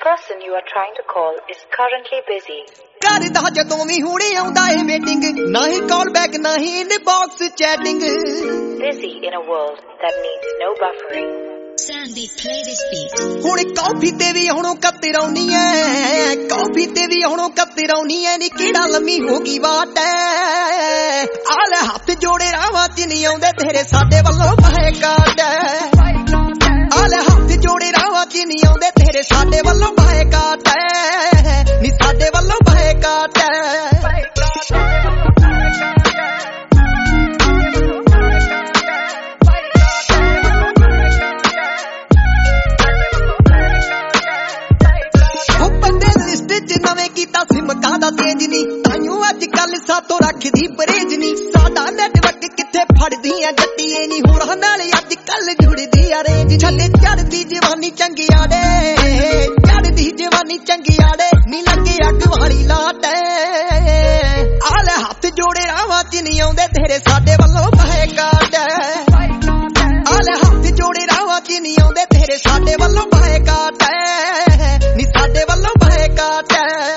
person you are trying to call is currently busy. करदा जदों भी हुणे आउंदा है वेटिंग ना ही कॉल बैक ना ही inbox chatting Busy in a world that needs no buffering. Sandy, play this beat. हुणे कॉफी ते भी हुणों कतराउनी है कॉफी ते भी हुणों कतराउनी है नी किड़ा लम्मी होगी वाट आले हाथ जोड़े रावां च नहीं आउंदे तेरे साडे वल्लों बाहे काट आले हाथ जोड़े रावां च नहीं आउंदे तेरे साडे वल्लों बाहे काट नी साडे वल्लों बाहे काट नवें कीता सिम कादा तेज नी ताइयों अज कल सातों रखदी परहेज नी साडा नेटवर्क किथे फड़दी आ जट्टीए नी होरां नाल अज कल जुड़दी आ रेंज छले चढ़दी जवानी चंगिया दे चढ़दी जवानी चंगिया दे नी लगे अग वाली लाट आले हाथ जोड़े रावां च नहीं आउंदे तेरे साडे वल्लों बाहे काट आले हाथ जोड़े रावां च नहीं आउंदे तेरे साडे वल्लों बाहे काट नी साडे वल्लों बाहे काट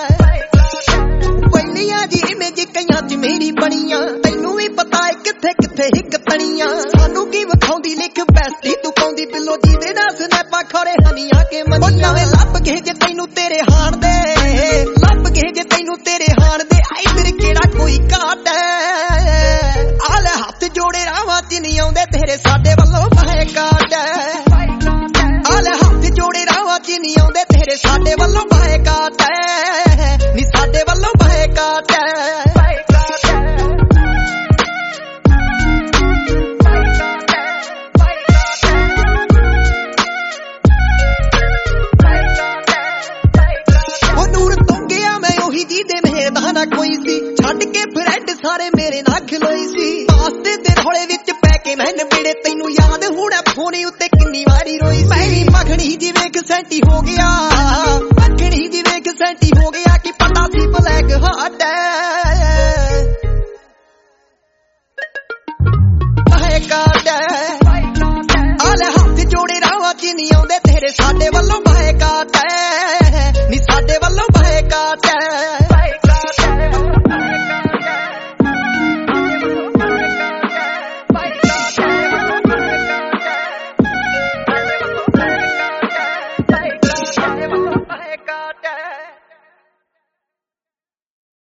मेरी बनिया तैनू भी पता है किथे किथे हिक तनिया सानू की विखाउंदी लिख बैसती तू पाउंदी बिलो जी दे ना स्नैपा खड़े हनिया के मनिया वे लब गए जे तैनू तेरे हाण दे लब गए जे तैनू तेरे हाण दे इधर केड़ा कोई काट आले हाथ जोड़े रावां च नहीं आउंदे तेरे साडे वल्लों बाहे काट आले हाथ जोड़े रावां च नहीं आउंदे तेरे साडे वल्लों बाहे काट नी साडे वल्लों बाहे काट ना कोई सी छड़ के फ्रेंड सारे मेरे ना खलोई सी वास्ते ते रोले विच पै के मैन बेड़े तैनू याद होना फोन उत्ते किन्नी वारी रोई सी मखनी जी वेख सेंटी हो गया मखनी जी वेख सेंटी हो गया कि पता सी ब्लैक हार्ट बाहे काट आले हाथ जोड़े रावां च नहीं आउंदे तेरे साडे वल्लों बाहे काट नी साडे